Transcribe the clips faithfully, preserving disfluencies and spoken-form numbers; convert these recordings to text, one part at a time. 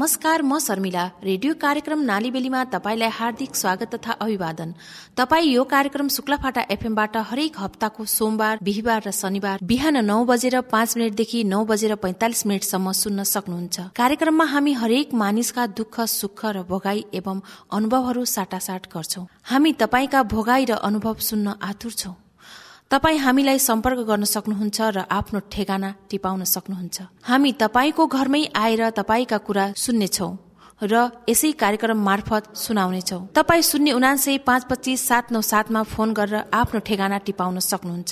नमस्कार, म शर्मिला। रेडियो कार्यक्रम नालीबेलीमा तपाईलाई हार्दिक स्वागत तथा अभिवादन। तपाई यो कार्यक्रम शुक्लाफाटा एफएमबाट हरेक हप्ताको सोमबार, बिहिबार र शनिबार बिहान नौ बजेर पाँच मिनटदेखि नौ बजेर पैंतालिस मिनटसम्म सुन्न सक्नुहुन्छ। कार्यक्रममा हामी हरेक मानिसका दुःख, सुख र भोगाई एवं अनुभवहरू साटासाट गर्छौं। हामी तपाईका भोगाई र अनुभव सुन्न आतुर छौं। तपाई हामीलाई सम्पर्क गर्न सक्नुहुन्छ र आफ्नो ठेगाना टिपाउन सक्नुहुन्छ। हामी तपाईको घरमै आएर तपाईका कुरा सुन्नेछौं र यसै कार्यक्रम मार्फत सुनाउनेछौं। तपाई शून्य उनान्सय पाँच पच्चीस सात नौ सातमा फोन गरेर आफ्नो ठेगाना टिपाउन सक्नुहुन्छ।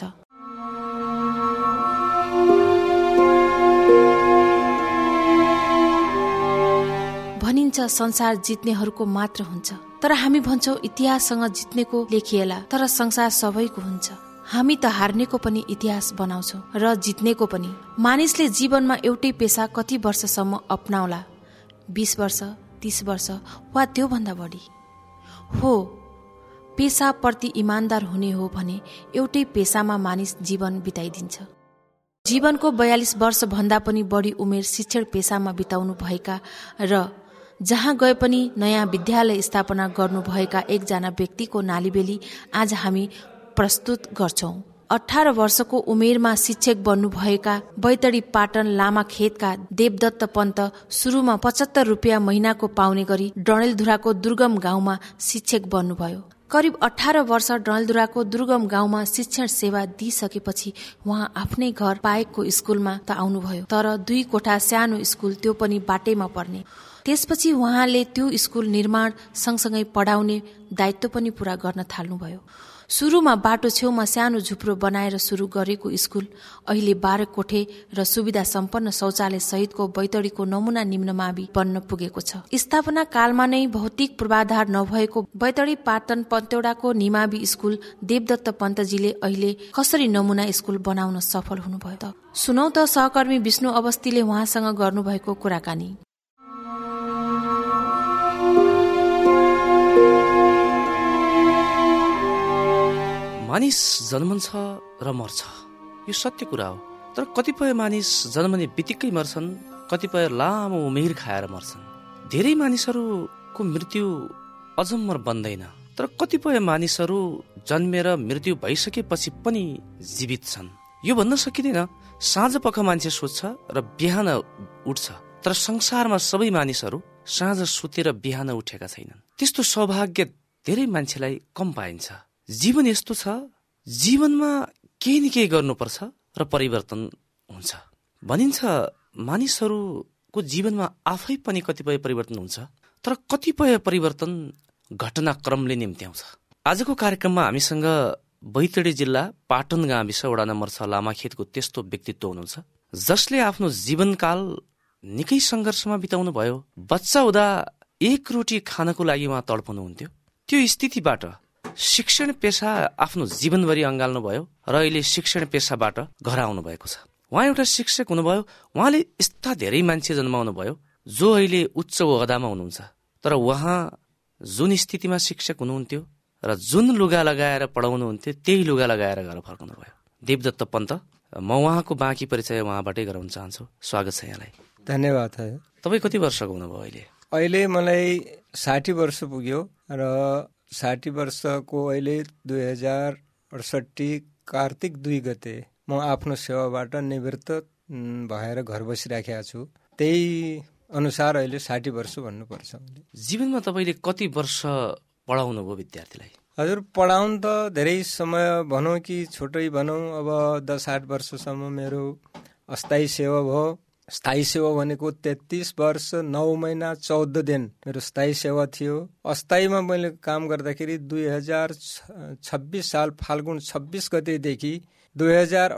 भनिन्छ संसार जित्नेहरूको मात्र हुन्छ, तर हामी भन्छौं इतिहाससँग जित्नेको लेखिएला, तर संसार सबैको हुन्छ। हामी त हार्नेको पनि इतिहास बनाउँछौं र जित्नेको पनि। मानिसले जीवनमा एउटै पेशा कति वर्षसम्म अपनाउला? बीस वर्ष, तीस वर्ष वा त्यो भन्दा बढी? हो, पेशा प्रति इमानदार हुने हो भने एउटै पेशामा मानिस जीवन बिताइदिन्छ। जीवनको बयालीस वर्ष भन्दा पनि बढी उमेर शिक्षण पेशामा बिताउनु भएका र जहाँ गए पनि नयाँ विद्यालय स्थापना गर्नुभएका एकजना व्यक्तिको नालीबेली आज हामी प्रस्तुत गर्छौं। अठारह वर्षको उमेरमा शिक्षक बन्नुभएका बैतडी पाटन लामाखेतका देवदत्त पन्त सुरुमा पचहत्तर रुपियाँ महिनाको पाउने गरी डडेलधुराको दुर्गम गाउँमा शिक्षक बन्नुभयो। करिब अठारह वर्ष डडेलधुराको दुर्गम गाउँमा शिक्षण सेवा दिइसकेपछि उहाँ आफ्नै घर पाएको स्कुलमा त आउनुभयो, तर दुई कोठा सानो स्कुल, त्यो पनि बाटेमा पर्ने। त्यसपछि उहाँले त्यो स्कुल निर्माण सँगसँगै पढाउने दायित्व पनि पूरा गर्न थाल्नुभयो। सुरुमा बाटो छेउमा सानो झुप्रो बनाएर सुरु गरेको स्कुल अहिले बाह्र कोठे र सुविधा सम्पन्न शौचालय सहितको बैतडीको नमुना निम्नमावि बन्न पुगेको छ। स्थापना कालमा नै भौतिक पूर्वाधार नभएको बैतडी पाटन पन्तौडाको निमावि स्कुल देवदत्त पन्तजीले अहिले कसरी नमुना स्कुल बनाउन सफल हुनुभयो त? सुनौ त सहकर्मी विष्णु अवस्थीले उहाँसँग गर्नुभएको कुराकानी। मानिस जन्मन्छ र मर्छ, यो सत्य कुरा हो। तर कतिपय मानिस जन्मने बित्तिकै मर्छन्, कतिपय लामो उमेर खाएर मर्छन्। धेरै मानिसहरूको मृत्यु अजम्मर बन्दैन, तर कतिपय मानिसहरू जन्मेर मृत्यु भइसकेपछि पनि जीवित छन्। यो भन्न सकिँदैन। साँझ पख मान्छे सोच्छ र बिहान उठ्छ, तर संसारमा सबै मानिसहरू साँझ सुतेर बिहान उठेका छैनन्। त्यस्तो सौभाग्य धेरै मान्छेलाई कम पाइन्छ। जीवन यस्तो छ, जीवनमा केही न केही गर्नुपर्छ र परिवर्तन हुन्छ। भनिन्छ मानिसहरूको जीवनमा आफै पनि कतिपय परिवर्तन हुन्छ, तर कतिपय परिवर्तन घटनाक्रमले निम्त्याउँछ। आजको कार्यक्रममा हामीसँग बैतडी जिल्ला पाटन गाविस वडा नम्बर छ लामाखेतको त्यस्तो व्यक्तित्व हुनुहुन्छ जसले आफ्नो जीवनकाल निकै सङ्घर्षमा बिताउनु भयो। बच्चा हुँदा एक रोटी खानको लागि उहाँ तडपाउनुहुन्थ्यो। त्यो स्थितिबाट शिक्षण पेशा आफ्नो जीवनभरि अँगाल्नु भयो र अहिले शिक्षण पेशाबाट घर आउनु भएको छ। उहाँ एउटा शिक्षक हुनुभयो। उहाँले यस्ता धेरै मान्छे जन्माउनु भयो जो अहिले उच्च ओहदामा हुनुहुन्छ, तर उहाँ जुन स्थितिमा शिक्षक हुनुहुन्थ्यो र जुन लुगा लगाएर पढाउनुहुन्थ्यो त्यही लुगा लगाएर घर फर्काउनु भयो। देवदत्त पन्त, म उहाँको बाँकी परिचय उहाँबाटै गराउन चाहन्छु। स्वागत छ यहाँलाई। धन्यवाद। तपाईँ कति वर्षको हुनुभयो अहिले? अहिले मलाई साठी वर्ष पुग्यो र साठी वर्षको अहिले दुई हजार अडसठी कार्तिक दुई गते म आफ्नो सेवाबाट निवृत्त भएर घर बसिराखेका छु। त्यही अनुसार अहिले साठी वर्ष भन्नुपर्छ। जीवनमा तपाईँले कति वर्ष पढाउनु भयो विद्यार्थीलाई? हजुर, पढाउनु त धेरै समय भनौँ कि छोटै भनौँ, अब दस आठ वर्षसम्म मेरो अस्थायी सेवा भयो। स्थायी सेवा भनेको तेत्तीस वर्ष नौ महिना चौध दिन मेरो स्थायी सेवा थियो। अस्थायीमा मैले काम गर्दाखेरि दुई हजार छब्बिस साल फाल्गुन छब्बिस गतेदेखि दुई हजार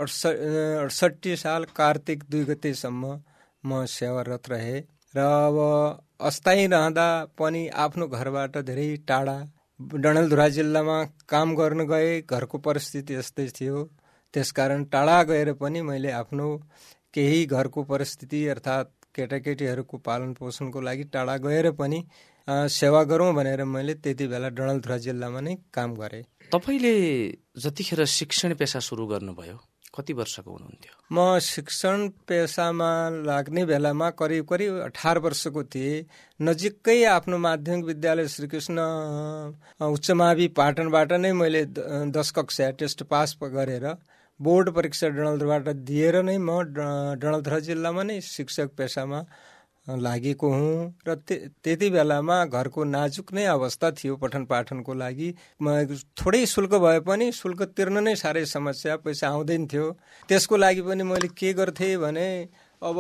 अडसठी साल कार्तिक दुई गतेसम्म म सेवारत रहेँ। र अब अस्थायी रहँदा पनि आफ्नो घरबाट धेरै टाढा डडेलधुरा जिल्लामा काम गर्न गए। घरको परिस्थिति यस्तै थियो, त्यसकारण टाढा गएर पनि मैले आफ्नो केही घरको परिस्थिति अर्थात् केटाकेटीहरूको पालन पोषणको लागि टाढा गएर पनि सेवा गरौँ भनेर मैले त्यति बेला डडेलधुरा जिल्लामा नै काम गरेँ। तपाईँले जतिखेर शिक्षण पेशा सुरु गर्नुभयो कति वर्षको हुनुहुन्थ्यो? म शिक्षण पेसामा लाग्ने बेलामा करिब करिब अठार वर्षको थिएँ। नजिकै आफ्नो माध्यमिक विद्यालय श्रीकृष्ण उच्च मावि पाटनबाट नै मैले दस कक्षा टेस्ट पास गरेर बोर्ड परीक्षा डनलधुराबाट दिएर नै म डनलधुरा जिल्लामा नै शिक्षक पेसामा लागेको हुँ। र त्यति बेलामा घरको नाजुक नै अवस्था थियो पठन पाठनको लागि। म थोरै शुल्क भए पनि शुल्क तिर्न नै साह्रै समस्या, पैसा आउँदैन थियो। त्यसको लागि पनि मैले के गर्थेँ भने अब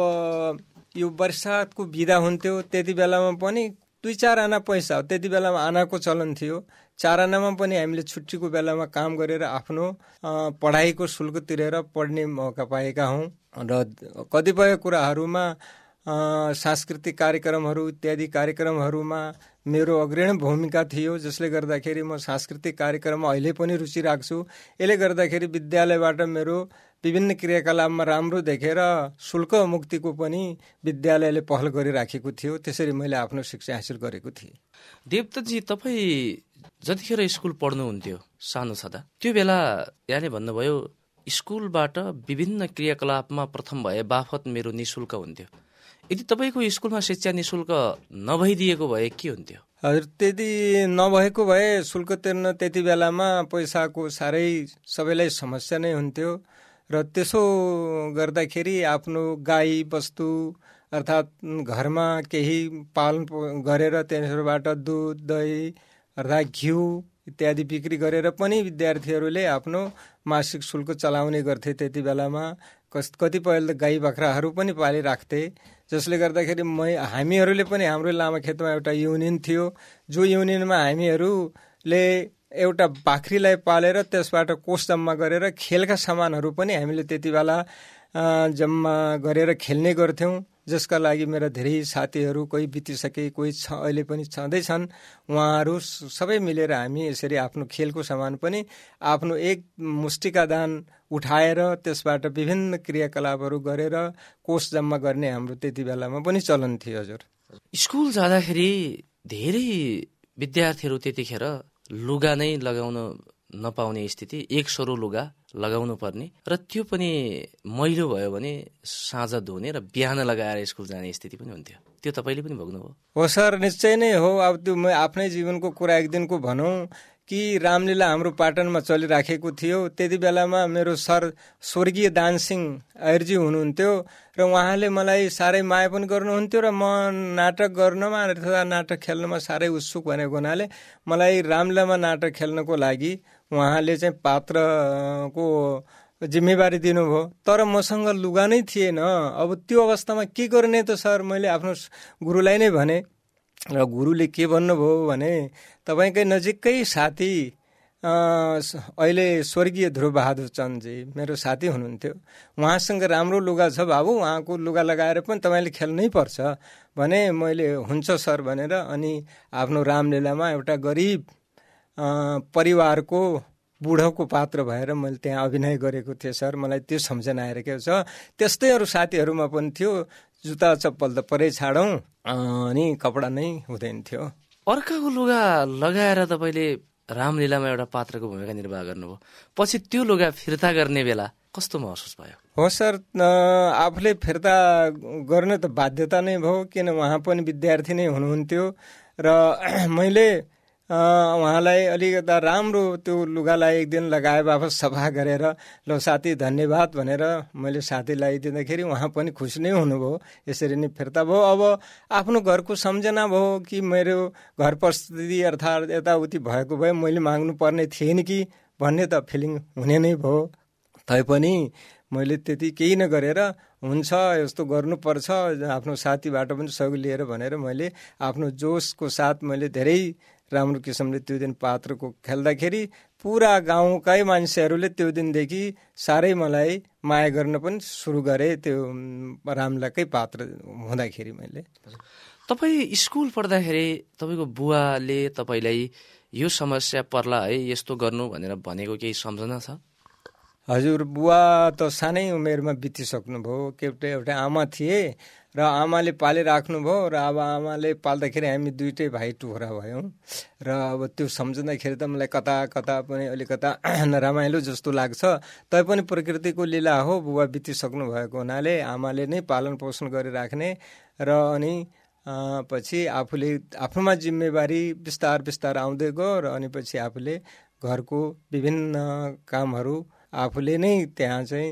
यो बर्सातको बिदा हुन्थ्यो, त्यति बेलामा पनि दुई चार आना पैसा, त्यति बेलामा आनाको चलन थियो, चार आनामा पनि हामीले छुट्टीको बेलामा काम गरेर आफ्नो पढाइको शुल्क तिरेर पढ्ने मौका पाएका हौँ। र कतिपय कुराहरूमा सांस्कृतिक कार्यक्रमहरू इत्यादि कार्यक्रमहरूमा मेरो अग्रणी भूमिका थियो, जसले गर्दाखेरि म सांस्कृतिक कार्यक्रममा अहिले पनि रुचि राख्छु। यसले गर्दाखेरि विद्यालयबाट मेरो विभिन्न क्रियाकलापमा राम्रो देखेर शुल्क मुक्तिको पनि विद्यालयले पहल गरिराखेको थियो। त्यसरी मैले आफ्नो शिक्षा हासिल गरेको थिएँ। देवदत्तजी, तपाईँ जतिखेर स्कुल पढ्नुहुन्थ्यो सानो छँदा, त्यो बेला यहाँले भन्नुभयो स्कुलबाट विभिन्न क्रियाकलापमा प्रथम भए बापत मेरो निःशुल्क हुन्थ्यो। यदि तपाईँको स्कुलमा शिक्षा निःशुल्क नभइदिएको भए के हुन्थ्यो? हजुर, त्यति नभएको भए शुल्क तिर्न त्यति बेलामा पैसाको साह्रै सबैलाई समस्या नै हुन्थ्यो। र त्यसो गर्दाखेरि आफ्नो गाई बस्तु अर्थात् घरमा केही पालन गरेर त्यसबाट दुध दही अर्थात् घिउ इत्यादि बिक्री गरेर पनि विद्यार्थीहरूले आफ्नो मासिक शुल्क चलाउने गर्थे। त्यति बेलामा कस कतिपय गाई बाख्राहरू पनि पालिराख्थे, जसले गर्दाखेरि मै हामीहरूले पनि हाम्रो लामाखेतमा एउटा युनियन थियो, जो युनियनमा हामीहरूले एउटा बाख्रीलाई पालेर त्यसबाट कोष जम्मा गरेर खेलका सामानहरू पनि हामीले त्यति बेला जम्मा गरेर खेल्ने गर्थ्यौँ। जसका लागि मेरा धेरै साथीहरू कोही बितिसके, कोही छ अहिले पनि छँदैछन्। उहाँहरू सबै मिलेर हामी यसरी आफ्नो खेलको सामान पनि आफ्नो एक मुष्टिका दान उठाएर त्यसबाट विभिन्न क्रियाकलापहरू गरेर कोष जम्मा गर्ने हाम्रो त्यति बेलामा पनि चलन थियो। हजुर, स्कुल जाँदाखेरि धेरै विद्यार्थीहरू त्यतिखेर लुगा नै लगाउन नपाउने स्थिति, एक सोरो लुगा लगाउनु पर्ने, र त्यो पनि मैलो भयो भने साँझ धुने र बिहान लगाएर स्कुल जाने स्थिति पनि हुन्थ्यो। त्यो तपाईँले पनि भोग्नुभयो? हो सर, निश्चय नै हो। अब त्यो म आफ्नै जीवनको कुरा एक दिनको भनौँ कि रामलीला हाम्रो पाटनमा चलिराखेको थियो। त्यति बेलामा मेरो सर स्वर्गीय दानसिंह आयरजी हुनुहुन्थ्यो र उहाँले मलाई साह्रै माया पनि गर्नुहुन्थ्यो र म नाटक गर्नमा अथवा नाटक खेल्नमा साह्रै उत्सुक भनेको हुनाले मलाई रामलीलामा नाटक खेल्नको लागि उहाँले चाहिँ पात्रको जिम्मेवारी दिनुभयो। तर मसँग लुगा नै थिएन। अब त्यो अवस्थामा के गर्ने त सर? मैले आफ्नो गुरुलाई नै भने र गुरुले के भन्नुभयो भने तपाईँकै नजिकै साथी अहिले स्वर्गीय ध्रुवबहादुर चन्दजी मेरो साथी हुनुहुन्थ्यो, उहाँसँग राम्रो लुगा छ बाबु, उहाँको लुगा लगाएर पनि तपाईँले खेल्नै पर्छ भने मैले हुन्छ सर भनेर अनि आफ्नो रामलीलामा एउटा गरिब परिवारको बुढोको पात्र भएर मैले त्यहाँ अभिनय गरेको थिएँ सर। मलाई त्यो सम्झना आइरहेको छ। त्यस्तै अरू साथीहरूमा पनि थियो, जुत्ता चप्पल त परै छाडौँ अनि कपडा नै हुँदैन थियो। अर्काको लुगा लगाएर तपाईँले रामलीलामा एउटा पात्रको भूमिका निर्वाह गर्नुभयो, पछि त्यो लुगा फिर्ता गर्ने बेला कस्तो महसुस भयो? हो सर, आफूले फिर्ता गर्ने त बाध्यता नै भयो, किन उहाँ पनि विद्यार्थी नै हुनुहुन्थ्यो र मैले उहाँलाई अलिकता राम्रो त्यो लुगालाई एक दिन लगाए वापस सफा गरेर ल साथी धन्यवाद भनेर मैले साथीलाई दिँदाखेरि उहाँ पनि खुसी नै हुनुभयो। यसरी नै फिर्ता भयो। अब आफ्नो घरको सम्झना भयो कि मेरो घर परिस्थिति अर्थात् यताउति भएको भए मैले माग्नु पर्ने थिएन कि भन्ने त फिलिङ हुने नै भयो। तैपनि मैले त्यति केही नगरेर हुन्छ यस्तो गर्नुपर्छ आफ्नो साथीबाट पनि सहयोग लिएर भनेर मैले आफ्नो जोसको साथ मैले धेरै राम्रो किसिमले त्यो दिन पात्रको खेल्दाखेरि पुरा गाउँकै मान्छेहरूले त्यो दिनदेखि साह्रै मलाई माया गर्न पनि सुरु गरे त्यो रामलीलाकै पात्र हुँदाखेरि। मैले तपाईँ स्कुल पढ्दाखेरि तपाईँको बुवाले तपाईँलाई यो समस्या पर्ला है यस्तो गर्नु भनेर भनेको केही सम्झना छ? हजुर बुवा त सानै उमेरमा बितिसक्नुभयो। एउटा एउटा आमा थिए र आमाले पालिराख्नुभयो र अब आमाले पाल्दाखेरि हामी दुइटै भाइ टुक्रा भयौँ र अब त्यो सम्झँदाखेरि त मलाई कता कता पनि अलिकता नरमाइलो जस्तो लाग्छ। तैपनि प्रकृतिको लीला हो, बुवा बितिसक्नु भएको हुनाले आमाले नै पालन पोषण गरिराख्ने र अनि पछि आफूले आफ्नोमा जिम्मेवारी बिस्तार बिस्तार आउँदै गयो र अनि पछि आफूले घरको विभिन्न कामहरू आफूले नै त्यहाँ चाहिँ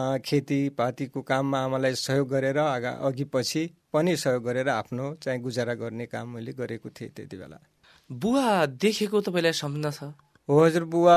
खेतीपातीको काममा आमालाई सहयोग गरेर अगा अघि पछि पनि सहयोग गरेर आफ्नो चाहिँ गुजारा गर्ने काम मैले गरेको थिएँ त्यति बेला। बुवा देखेको तपाईँलाई सम्झना छ? हो हजुर, बुवा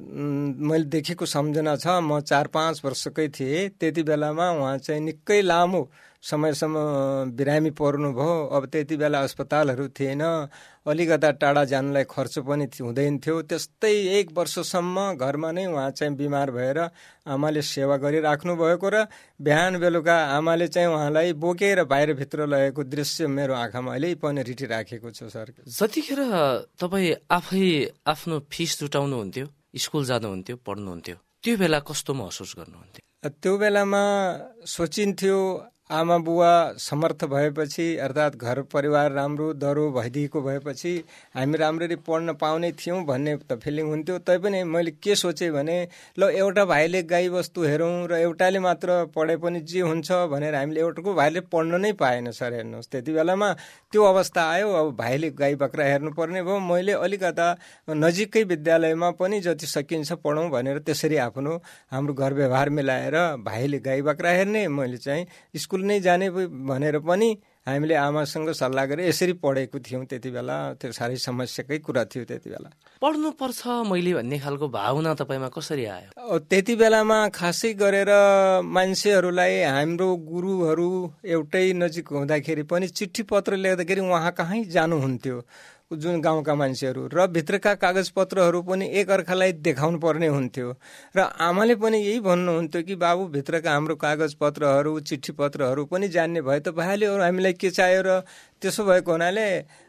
मैले देखेको सम्झना छ। म चार पाँच वर्षकै थिएँ त्यति बेलामा। उहाँ चाहिँ निकै लामो समयसम्म बिरामी पर्नुभयो। अब त्यति बेला अस्पतालहरू थिएन, अलिकता टाढा जानलाई खर्च पनि हुँदैन थियो। त्यस्तै एक वर्षसम्म घरमा नै उहाँ चाहिँ बिमार भएर आमाले सेवा गरिराख्नु भएको र बिहान बेलुका आमाले चाहिँ उहाँलाई बोकेर बाहिरभित्र लगेको दृश्य मेरो आँखामा अहिले पनि रिटिराखेको छ सर। जतिखेर तपाईँ आफै आफ्नो फिस जुटाउनुहुन्थ्यो, स्कुल जानुहुन्थ्यो, पढ्नुहुन्थ्यो, त्यो बेला कस्तो महसुस गर्नुहुन्थ्यो? त्यो बेलामा सोचिन्थ्यो आमा बुवा समर्थ भएपछि अर्थात् घर परिवार राम्रो दह्रो भइदिएको भएपछि हामी राम्ररी पढ्न पाउने थियौँ भन्ने त फिलिङ हुन्थ्यो। तैपनि मैले के सोचेँ भने ल एउटा भाइले गाईबस्तु हेरौँ र एउटाले मात्र पढे पनि जे हुन्छ भनेर हामीले एउटाको भाइले पढ्न नै पाएन सर। हेर्नुहोस् त्यति बेलामा त्यो अवस्था आयो। अब भाइले गाई बाख्रा हेर्नुपर्ने भयो। मैले अलिकता नजिकै विद्यालयमा पनि जति सकिन्छ पढौँ भनेर त्यसरी आफ्नो हाम्रो घर व्यवहार मिलाएर भाइले गाई बाख्रा हेर्ने, मैले चाहिँ स्कुल नै जाने भनेर पनि हामीले आमासँग सल्लाह गरेर यसरी पढेको थियौँ त्यति बेला। त्यो साह्रै समस्याकै कुरा थियो त्यति बेला। पढ्नुपर्छ मैले भन्ने खालको भावना तपाईँमा कसरी आयो? त्यति बेलामा खासै गरेर मान्छेहरूलाई हाम्रो गुरुहरू एउटै नजिक हुँदाखेरि पनि चिठी पत्र लेख्दाखेरि उहाँ कहीँ जानुहुन्थ्यो जुन गाउँका मान्छेहरू, र भित्रका कागजपत्रहरू पनि एकअर्कालाई देखाउनु पर्ने हुन्थ्यो। र आमाले पनि यही भन्नुहुन्थ्यो कि बाबु भित्रका हाम्रो कागजपत्रहरू चिठी पत्रहरू पनि जान्ने भए त भइहाल्यो, हामीलाई के चाहियो। र त्यसो भएको हुनाले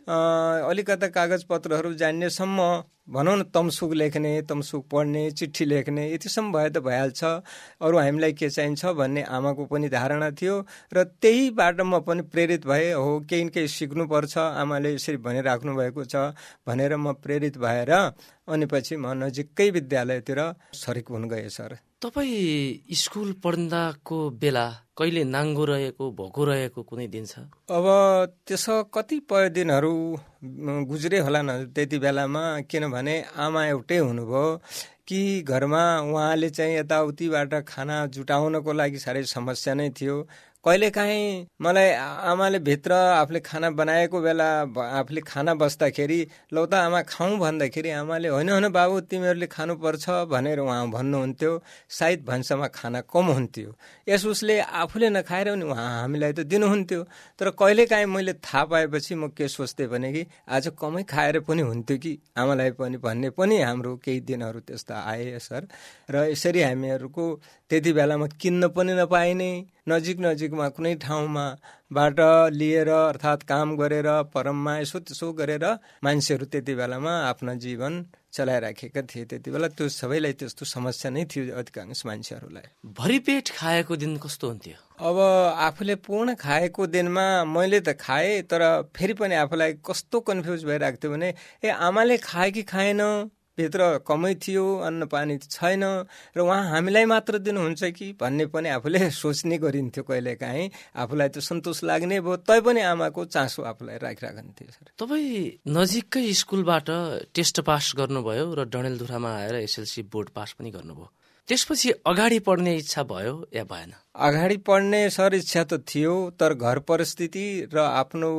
अलिकता कागजपत्रहरू जान्नेसम्म भनौँ न तमसुक लेख्ने, तमसुक पढ्ने, चिठी लेख्ने यतिसम्म भए त भइहाल्छ, अरू हामीलाई के चाहिन्छ भन्ने आमाको पनि धारणा थियो। र त्यहीबाट म पनि प्रेरित भएँ। हो केही न केही सिक्नुपर्छ, आमाले यसरी भनिराख्नु भएको छ भनेर म प्रेरित भएर अनि पछि म नजिकै विद्यालयतिर सरिक हुन गएँ सर। तपाईँ स्कुल पढ्दाको बेला कहिले नाङ्गो रहेको भोको रहेको कुनै दिन छ? अब त्यसो कतिपय दिनहरू गुज्रे होला न त्यति बेलामा, किनभने आमा एउटै हुनुभयो कि घरमा उहाँले चाहिँ यताउतिबाट खाना जुटाउनको लागि साह्रै समस्या नै थियो। कहिलेकाहीँ मलाई आमाले भित्र आफूले खाना बनाएको बेला आफूले खाना बस्दाखेरि लौ त आमा खाउँ भन्दाखेरि आमाले होइन होइन बाबु तिमीहरूले खानुपर्छ भनेर उहाँ भन्नुहुन्थ्यो। सायद भान्सामा खाना कम हुन्थ्यो, यस उसले आफूले नखाएर पनि उहाँ हामीलाई त दिनुहुन्थ्यो। तर कहिलेकाहीँ मैले थाहा पाएपछि म के सोच्थेँ भने कि आज कमै खाएर पनि हुन्थ्यो कि आमालाई पनि भन्ने पनि हाम्रो केही दिनहरू त्यस्ता आए सर। र यसरी हामीहरूको त्यति बेलामा किन्न पनि नपाइने, नजिक नजिकमा कुनै ठाउँमा बाट लिएर अर्थात् काम गरेर परममा यसो त्यसो गरेर मान्छेहरू त्यति बेलामा आफ्ना जीवन चलाइराखेका थिए। त्यति बेला त्यो सबैलाई त्यस्तो समस्या नै थियो अधिकांश मान्छेहरूलाई। भरिपेट खाएको दिन कस्तो हुन्थ्यो? अब आफूले पूर्ण खाएको दिनमा मैले त खाएँ, तर फेरि पनि आफूलाई कस्तो कन्फ्युज भइरहेको थियो भने ए आमाले खाए कि खाएन, भित्र कमै थियो, अन्न पानी छैन र उहाँ हामीलाई मात्र दिनुहुन्छ कि भन्ने पनि आफूले सोच्ने गरिन्थ्यो। कहिलेकाहीँ आफूलाई त सन्तोष लाग्ने भयो, तैपनि आमाको चासो आफूलाई राखिराख्न्थ्यो सर। तपाईँ नजिकै स्कुलबाट टेस्ट पास गर्नुभयो र डडेलधुरामा आएर एसएलसी बोर्ड पास पनि गर्नुभयो। त्यसपछि अगाडि पढ्ने इच्छा भयो या भएन? अगाडि पढ्ने सर इच्छा त थियो, तर घर परिस्थिति र आफ्नो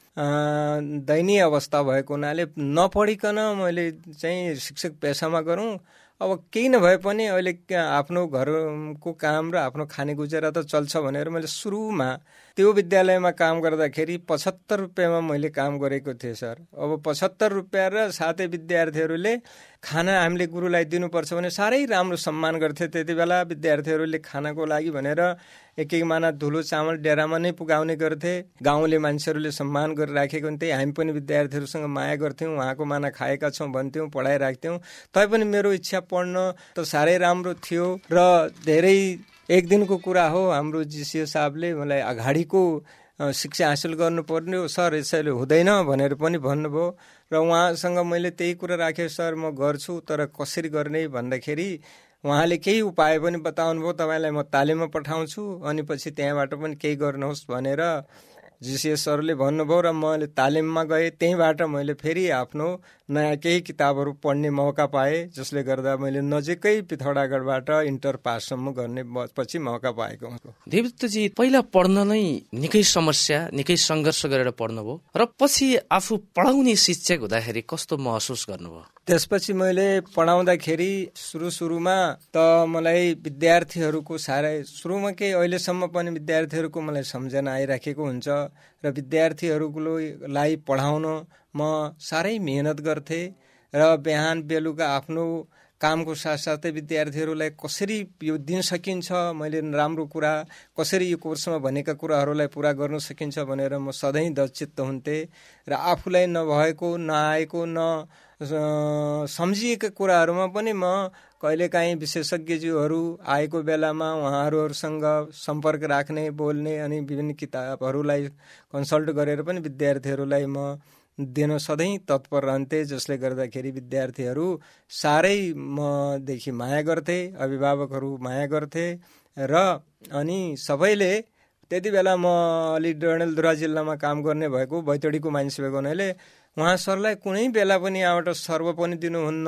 दयनीय अवस्था भएको हुनाले नपढिकन मैले चाहिँ शिक्षक पेसामा गरौँ। अब केही नभए पनि अहिले आफ्नो घरको काम र आफ्नो खाने गुजारा त चल्छ भनेर मैले सुरुमा त्यो विद्यालयमा काम गर्दाखेरि पचहत्तर रुपियाँमा मैले काम गरेको थिएँ सर। अब पचहत्तर रुपियाँ र साथै विद्यार्थीहरूले खाना हामीले गुरुलाई दिनुपर्छ भने साह्रै राम्रो सम्मान गर्थे। त्यति बेला विद्यार्थीहरूले खानाको लागि भनेर एक एक माना धुलो चामल डेरामा नै पुगाउने गर्थे। गाउँले मान्छेहरूले सम्मान गरिराखेको हुन्थे। हामी पनि विद्यार्थीहरूसँग माया गर्थ्यौँ, उहाँको माना खाएका छौँ भन्थ्यौँ, पढाइराख्थ्यौँ। तैपनि मेरो इच्छा पढ्न त साह्रै राम्रो थियो र धेरै एक दिनको कुरा हो, हाम्रो जिसिए साहबले मलाई अगाडिको शिक्षा हासिल गर्नुपर्ने हो सर, यसैले हुँदैन भनेर पनि भन्नुभयो र उहाँसँग मैले त्यही कुरा राखेँ, सर म गर्छु तर कसरी गर्ने भन्दाखेरि उहाँले केही उपाय पनि बताउनु भयो। तपाईँलाई म तालिममा पठाउँछु अनि पछि त्यहाँबाट पनि केही गर्नुहोस् भनेर जिसिए सरले भन्नुभयो र मैले तालिममा गएँ। त्यहीँबाट मैले फेरि आफ्नो नयाँ केही किताबहरू पढ्ने मौका पाएँ, जसले गर्दा मैले नजिकै पिथौरागढबाट इन्टर पाससम्म गर्ने पछि मौका पाएको हुँ। देवदत्तजी पहिला पढ्न नै निकै समस्या, निकै सङ्घर्ष गरेर पढ्नुभयो र पछि आफू पढाउने शिक्षक हुँदाखेरि कस्तो महसुस गर्नुभयो? त्यसपछि मैले पढाउँदाखेरि सुरु सुरुमा त मलाई विद्यार्थीहरूको साह्रै सुरुमा केही अहिलेसम्म पनि विद्यार्थीहरूको मलाई सम्झना आइराखेको हुन्छ र विद्यार्थीहरूलाई पढाउन म साह्रै मेहनत गर्थेँ र बिहान बेलुका आफ्नो कामको साथसाथै विद्यार्थीहरूलाई कसरी यो दिन सकिन्छ, मैले राम्रो कुरा कसरी यो कोर्समा भनेका कुराहरूलाई पुरा गर्न सकिन्छ भनेर म सधैँ दचित्त हुन्थेँ र आफूलाई नभएको नआएको न सम्झिएका कुराहरूमा पनि म कहिलेकाहीँ विशेषज्ञज्यूहरू आएको बेलामा उहाँहरूसँग सम्पर्क राख्ने, बोल्ने अनि विभिन्न किताबहरूलाई कन्सल्ट गरेर पनि विद्यार्थीहरूलाई म दिन सधैँ तत्पर रहन्थे, जसले गर्दाखेरि विद्यार्थीहरू साह्रै मदेखि माया गर्थे, अभिभावकहरू माया गर्थे र अनि सबैले त्यति बेला म अलि डडेलधुरा जिल्लामा काम गर्ने भएको, बैतडीको मान्छे भएको हुनाले उहाँ सरलाई कुनै बेला पनि यहाँबाट सर्व पनि दिनुहुन्न,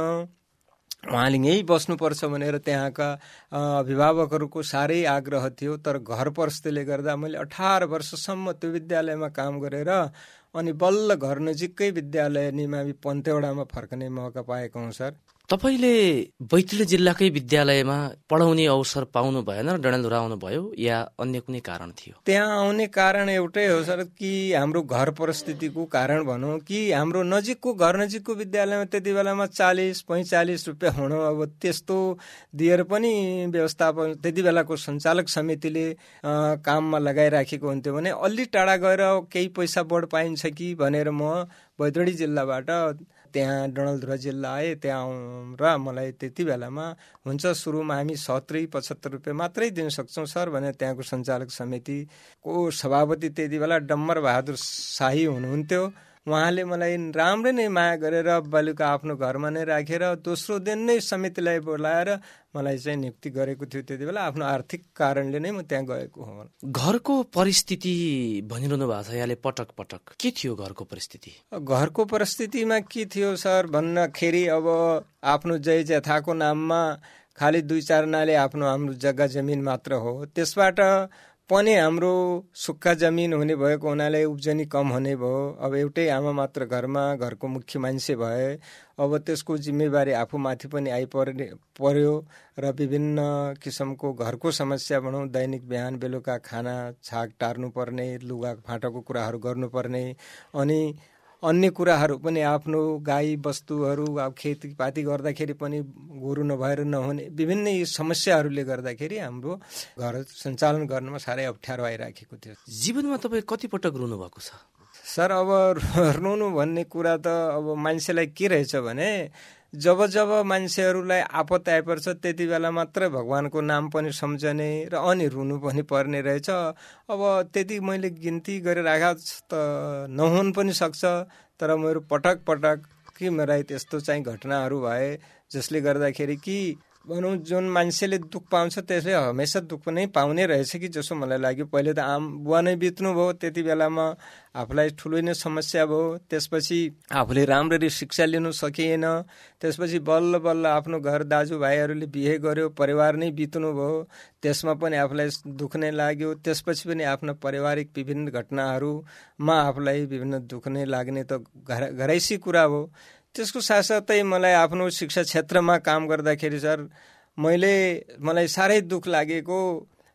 उहाँले यहीँ बस्नुपर्छ भनेर त्यहाँका अभिभावकहरूको साह्रै आग्रह थियो। तर घर परिस्थितिले गर्दा मैले अठार वर्षसम्म त्यो विद्यालयमा काम गरेर अनि बल्ल घर नजिकै विद्यालय निमावि पन्तेवडामा फर्कने मौका पाएको हुँ सर। तपाईँले बैतडी जिल्लाकै विद्यालयमा पढाउने अवसर पाउनु भएन र डडेलधुरा आउनु भयो या अन्य कुनै कारण थियो? त्यहाँ आउने कारण एउटै हो सर, कि हाम्रो घर परिस्थितिको कारण भनौँ कि हाम्रो नजिकको घर नजिकको विद्यालयमा त्यति बेलामा चालिस पैँचालिस रुपियाँ हुनु, अब त्यस्तो दिएर पनि व्यवस्थापन त्यति बेलाको सञ्चालक समितिले काममा लगाइराखेको हुन्थ्यो भने अलि टाढा गएर केही पैसा बढ पाइन्छ कि भनेर म बैतडी जिल्लाबाट त्यहाँ डडेलधुरा जिल्ला आए। त्यहाँ र मलाई त्यति बेलामा हुन्छ सुरुमा हामी सत्तरी पचहत्तर रुपियाँ मात्रै दिन सक्छौँ सर भनेर त्यहाँको सञ्चालक समितिको सभापति त्यति बेला डम्बर बहादुर शाही हुनुहुन्थ्यो। उहाँले मलाई राम्रै नै माया गरेर बेलुका आफ्नो घरमा नै राखेर दोस्रो दिन नै समितिलाई बोलाएर मलाई चाहिँ नियुक्ति गरेको थियो। त्यति बेला आफ्नो आर्थिक कारणले नै म त्यहाँ गएको हो। घरको परिस्थिति भनिरहनु भएको छ यहाँले पटक पटक, के थियो घरको परिस्थिति? घरको परिस्थितिमा के थियो सर भन्दाखेरि अब आफ्नो जय जथाको नाममा खालि दुई चारजनाले आफ्नो हाम्रो जग्गा जमिन मात्र हो, त्यसबाट पनि हाम्रो सुक्खा जमिन हुने भएको हुनाले उब्जनी कम हुने भयो। अब एउटै आमा मात्र घरमा घरको मुख्य मान्छे भए, अब त्यसको जिम्मेवारी आफूमाथि पनि आइपर्ने पर्यो र विभिन्न किसिमको घरको समस्या भनौँ, दैनिक बिहान बेलुका खाना छाक टार्नुपर्ने, लुगा फाटाको कुराहरू गर्नुपर्ने अनि अन्य कुराहरू पनि आफ्नो गाई बस्तुहरू अब खेतीपाती गर्दाखेरि पनि गोरु नभएर नहुने विभिन्न यी समस्याहरूले गर्दाखेरि हाम्रो घर सञ्चालन गर्नमा साह्रै अप्ठ्यारो आइराखेको थियो। जीवनमा तपाईँ कतिपटक रुनु भएको छ? सर अब रुनु भन्ने कुरा त अब मान्छेलाई के रहेछ भने जब जब मान्छेहरूलाई आपत आइपर्छ त्यति बेला मात्र भगवानको नाम पनि सम्झने र अनि रुनु पनि पर्ने रहेछ। अब त्यति मैले गिन्ती गरिराखेको त नहुन पनि सक्छ, तर मेरो पटक पटक कि मेरा त्यस्तो चाहिँ घटनाहरू भए जसले गर्दाखेरि कि भनौँ जुन मान्छेले दुःख पाउँछ त्यसले हमेसा दुःख नै पाउने रहेछ कि जसो मलाई लाग्यो। पहिले त आम बुवा नै बित्नु भयो, त्यति बेलामा आफूलाई ठुलो नै समस्या भयो। त्यसपछि आफूले राम्ररी शिक्षा लिनु सकिएन, त्यसपछि बल्ल बल्ल आफ्नो घर दाजुभाइहरूले बिहे गर्यो, परिवार नै बित्नु भयो, त्यसमा पनि आफूलाई दुःख नै लाग्यो। त्यसपछि पनि आफ्नो पारिवारिक विभिन्न घटनाहरूमा आफूलाई विभिन्न दुःख नै लाग्ने त घर घरैसी कुरा हो। त्यसको साथसाथै मलाई आफ्नो शिक्षा क्षेत्रमा काम गर्दाखेरि सर मैले मलाई साह्रै दुःख लागेको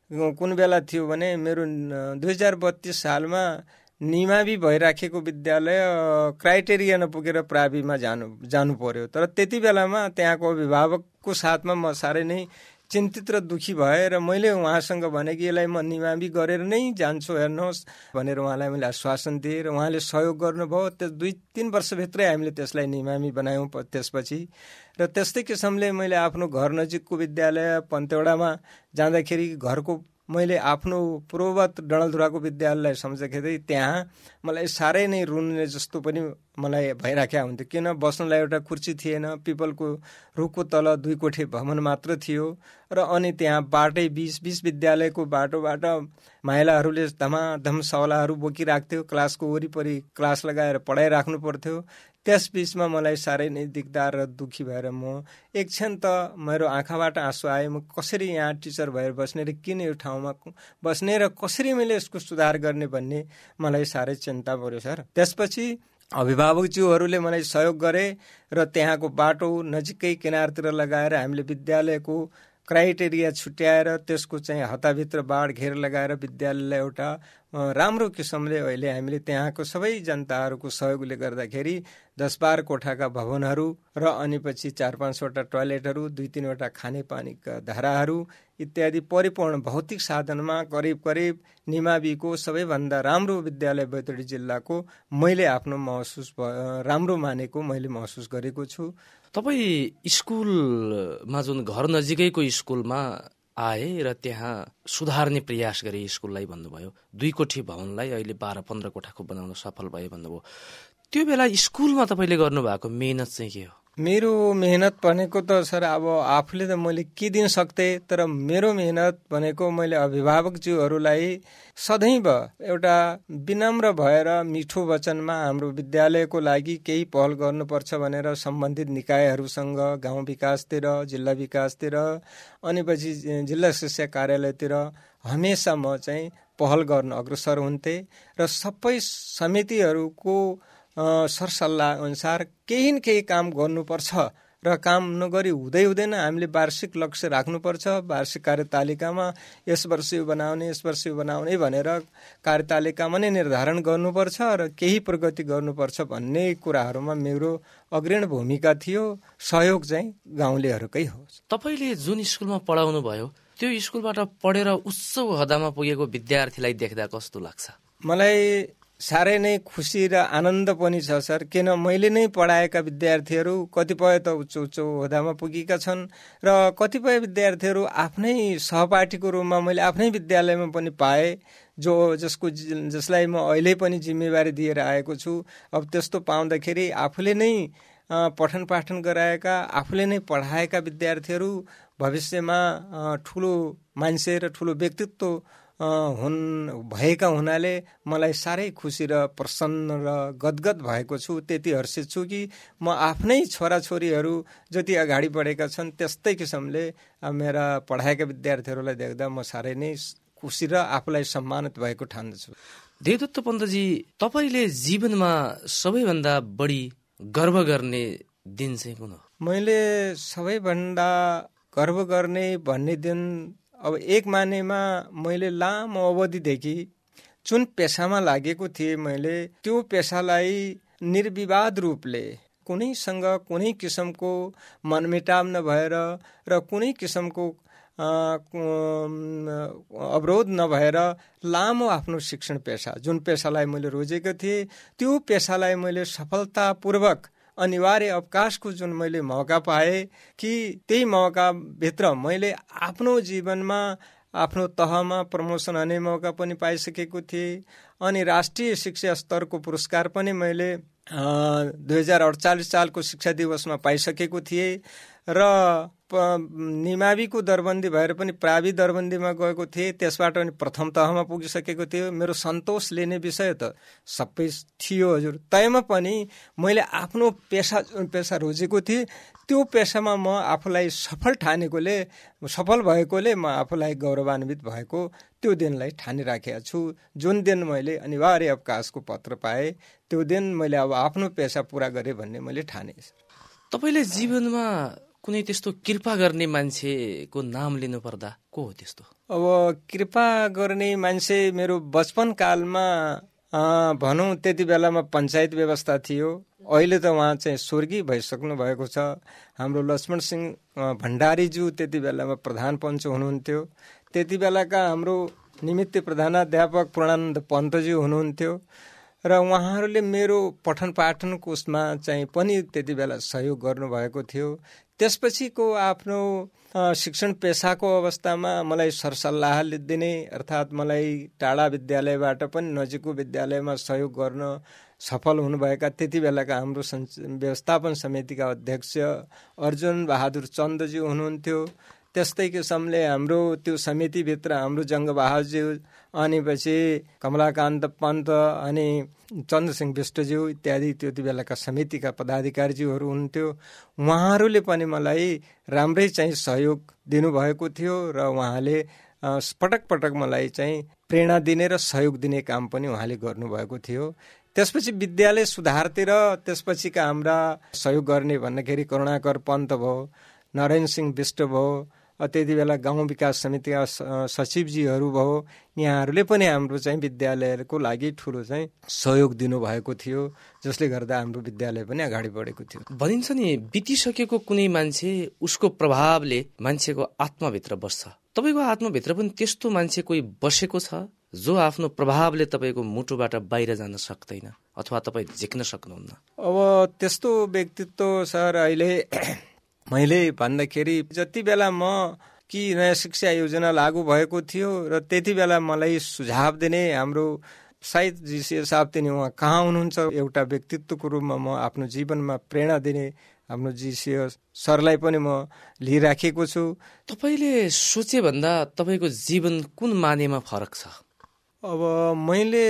कुन बेला थियो भने मेरो दुई हजार बत्तीस सालमा निमावि भइराखेको विद्यालय क्राइटेरिया नपुगेर प्राविमा जानु जानु पर्यो। तर त्यति बेलामा त्यहाँको अभिभावकको साथमा म साह्रै नै चिन्तित र दुखी भए र मैले उहाँसँग भने कि यसलाई म निमावि गरेर नै जान्छु हेर्नुहोस् भनेर उहाँलाई मैले आश्वासन दिएँ र उहाँले सहयोग गर्नुभयो। त्यस दुई तिन वर्षभित्रै हामीले त्यसलाई निमावि बनायौँ त्यसपछि। र त्यस्तै किसिमले मैले आफ्नो घर नजिकको विद्यालय पन्तेवडामा जाँदाखेरि घरको मैले आफ्नो पूर्ववत डडलधुराको विद्यालयलाई सम्झँदाखेरि त्यहाँ मलाई साह्रै नै रुने जस्तो पनि मलाई भइराखेको हुन्थ्यो। किन बस्नलाई एउटा कुर्सी थिएन, पिपलको रुखको तल दुई कोठे भवन मात्र थियो र अनि त्यहाँ बाटै बिच बिच विद्यालयको बाटोबाट महिलाहरूले धमाधम सवालाहरू बोकिराख्थ्यो। क्लासको वरिपरि क्लास लगाएर पढाइराख्नु पर्थ्यो। त्यस बिचमा मलाई साह्रै नै दिगदार र दुखी भएर म एक क्षण त मेरो आँखाबाट आँसु आयो। म कसरी यहाँ टिचर भएर बस्ने र किन यो ठाउँमा बस्ने र कसरी मैले यसको सुधार गर्ने भन्ने मलाई साह्रै चिन्ता पर्यो सर। त्यसपछि अभिभावकज्यूहरूले मलाई सहयोग गरे र त्यहाँको बाटो नजिकै किनारतिर लगाएर हामीले विद्यालयको क्राइटेरिया छुट्याएर त्यसको चाहिँ हताभित्र बाड घेर लगाएर विद्यालयलाई एउटा राम्रो किसिमले अहिले हामीले त्यहाँको सबै जनताहरूको सहयोगले गर्दाखेरि दस बाह्र कोठाका भवनहरू र अनि पछि चार पाँचवटा टोयलेटहरू, दुई तिनवटा खानेपानीका धाराहरू इत्यादि परिपूर्ण भौतिक साधनमा करिब करिब निमाविको सबैभन्दा राम्रो विद्यालय बैतडी जिल्लाको मैले आफ्नो महसुस राम्रो मानेको मैले महसुस गरेको छु। तपाईँ स्कुलमा जुन घर नजिकैको स्कुलमा आए र त्यहाँ सुधार्ने प्रयास गरे स्कुललाई भन्नुभयो, दुई कोठी भवनलाई अहिले बाह्र पन्ध्र कोठाको बनाउन सफल भयो भन्नुभयो। त्यो बेला स्कुलमा तपाईँले गर्नुभएको मेहनत चाहिँ के हो? मेरो मेहनत भनेको त सर अब आफूले त मैले के दिन सक्थेँ, तर मेरो मेहनत भनेको मैले अभिभावकज्यूहरूलाई सदैव एउटा विनम्र भएर मिठो वचनमा हाम्रो विद्यालयको लागि केही पहल गर्नुपर्छ भनेर सम्बन्धित निकायहरूसँग गाउँ विकासतिर, जिल्ला विकासतिर अनि पछि जिल्ला शिक्षा कार्यालयतिर हमेसा म चाहिँ पहल गर्न अग्रसर हुन्थेँ र सबै समितिहरूको सरसल्लाह अनुसार केही न केही काम गर्नुपर्छ र काम नगरी हुँदै हुँदैन। हामीले वार्षिक लक्ष्य राख्नुपर्छ, वार्षिक कार्यतालिकामा यस वर्ष यो बनाउने यस वर्ष यो बनाउने भनेर कार्यतालिकामा नै निर्धारण गर्नुपर्छ र केही प्रगति गर्नुपर्छ भन्ने कुराहरूमा मेरो अग्रणी भूमिका थियो। सहयोग चाहिँ गाउँलेहरूकै हो। तपाईँले जुन स्कुलमा पढाउनु भयो त्यो स्कुलबाट पढेर उच्च ओहदामा पुगेको विद्यार्थीलाई देख्दा कस्तो लाग्छ? मलाई साह्रै नै खुसी र आनन्द पनि छ सर। किन मैले नै पढाएका विद्यार्थीहरू कतिपय त उच्च उच्च ओहदामा पुगेका छन् र कतिपय विद्यार्थीहरू आफ्नै सहपाठीको रूपमा मैले आफ्नै विद्यालयमा पनि पाएँ, जो जसको जसलाई म अहिले पनि जिम्मेवारी दिएर आएको छु। अब त्यस्तो पाउँदाखेरि आफूले नै पठन पाठन गराएका, आफूले नै पढाएका विद्यार्थीहरू भविष्यमा ठुलो मान्छे र ठुलो व्यक्तित्व हुन् भएका हुनाले मलाई साह्रै खुसी र प्रसन्न र गदगद भएको छु। त्यति हर्षित छु कि म आफ्नै छोराछोरीहरू जति अगाडि बढेका छन् त्यस्तै किसिमले मेरा पढाएका विद्यार्थीहरूलाई देख्दा म साह्रै नै खुसी र आफूलाई सम्मानित भएको ठान्दछु। देवदत्त पन्तजी, तपाईँले जीवनमा सबैभन्दा बढी गर्व गर्ने दिन चाहिँ कुन हो? मैले सबैभन्दा गर्व गर्ने भन्ने दिन अब एक मानेमा मैले लामो अवधिदेखि जुन पेसामा लागेको थिएँ मैले त्यो पेसालाई निर्विवाद रूपले कुनैसँग कुनै किसिमको मनमिटाव नभएर र कुनै किसिमको अवरोध नभएर लामो आफ्नो शिक्षण पेसा जुन पेसालाई मैले रोजेको थिएँ त्यो पेसालाई मैले सफलतापूर्वक अनिवार्य अवकाशको जुन मैले मौका पाएँ कि त्यही मौकाभित्र मैले आफ्नो जीवनमा आफ्नो तहमा प्रमोसन हुने मौका पनि पाइसकेको थिएँ अनि राष्ट्रिय शिक्षा स्तरको पुरस्कार पनि मैले दुई हजार अडचालिस सालको शिक्षा दिवसमा पाइसकेको थिएँ र निमाविको दरबन्दी भएर पनि प्रावि दरबन्दीमा गएको थिएँ। त्यसबाट पनि प्रथम तहमा पुगिसकेको थियो। मेरो सन्तोष लिने विषय त सबै थियो हजुर। तयमा पनि मैले आफ्नो पेसा जुन पेसा रोजेको थिएँ त्यो पेसामा म आफूलाई सफल ठानेकोले सफल भएकोले म आफूलाई गौरवान्वित भएको त्यो दिनलाई ठानिराखेको छु। जुन दिन मैले अनिवार्य अवकाशको पत्र पाएँ त्यो दिन मैले अब आफ्नो पेसा पुरा गरेँ भन्ने मैले ठाने। तपाईँले जीवनमा कुनै त्यस्तो कृपा गर्ने मान्छेको नाम लिनु पर्दा को हो त्यस्तो? अब कृपा गर्ने मान्छे मेरो बचपन कालमा भनौँ त्यति बेलामा पञ्चायत व्यवस्था थियो। अहिले त उहाँ चाहिँ स्वर्गीय भइसक्नु भएको छ। हाम्रो लक्ष्मण सिंह भण्डारीज्यू त्यति बेलामा प्रधान पञ्च हुनुहुन्थ्यो। त्यति बेलाका हाम्रो निमित्त प्रधानाध्यापक पूर्णानन्द पन्तज्यू हुनुहुन्थ्यो र उहाँहरूले मेरो पठन पाठनको उसमा चाहिँ पनि त्यति बेला सहयोग गर्नुभएको थियो। त्यसपछिको आफ्नो शिक्षण पेसाको अवस्थामा मलाई सरसल्लाह दिने अर्थात् मलाई टाढा विद्यालयबाट पनि नजिकको विद्यालयमा सहयोग गर्न सफल हुनुभएका त्यति बेलाका हाम्रो व्यवस्थापन समितिका अध्यक्ष अर्जुन बहादुर चन्दज्यू हुनुहुन्थ्यो। त्यस्तै किसिमले हाम्रो त्यो समितिभित्र हाम्रो जङ्गबहादुरज्यू अनि पछि कमलाकान्त पन्त अनि चन्द्रसिंह विष्टज्यू इत्यादि त्यति बेलाका समितिका पदाधिकारीज्यूहरू हुनुहुन्थ्यो। उहाँहरूले पनि मलाई राम्रै चाहिँ सहयोग दिनुभएको थियो र उहाँले पटक पटक मलाई चाहिँ प्रेरणा दिने र सहयोग दिने काम पनि उहाँले गर्नुभएको थियो। त्यसपछि विद्यालय सुधारतिर त्यसपछिका हाम्रा सहयोग गर्ने भन्दाखेरि करुणाकर पन्त भयो, नारायण सिंह विष्ट भयो, त्यति बेला गाउँ विकास समितिका सचिवजीहरू भयो। यहाँहरूले पनि हाम्रो चाहिँ विद्यालयको लागि ठुलो चाहिँ सहयोग दिनुभएको थियो, जसले गर्दा हाम्रो विद्यालय पनि अगाडि बढेको थियो। भनिन्छ नि बितिसकेको कुनै मान्छे उसको प्रभावले मान्छेको आत्माभित्र बस्छ। तपाईँको आत्माभित्र पनि त्यस्तो मान्छे कोही बसेको छ जो आफ्नो प्रभावले तपाईँको मुटुबाट बाहिर जान सक्दैन अथवा तपाईँ झिक्न सक्नुहुन्न? अब त्यस्तो व्यक्तित्व सर अहिले मैले भन्दाखेरि जति बेला म कि नयाँ शिक्षा योजना लागू भएको थियो र त्यति बेला मलाई सुझाव दिने हाम्रो सायद जीसी साहब तिनी उहाँ कहाँ हुनुहुन्छ, एउटा व्यक्तित्वको रूपमा म आफ्नो जीवनमा प्रेरणा दिने हाम्रो जीसी सरलाई पनि म लिइराखेको छु। तपाईँले सोचे भन्दा तपाईँको जीवन कुन मानेमा फरक छ? अब मैले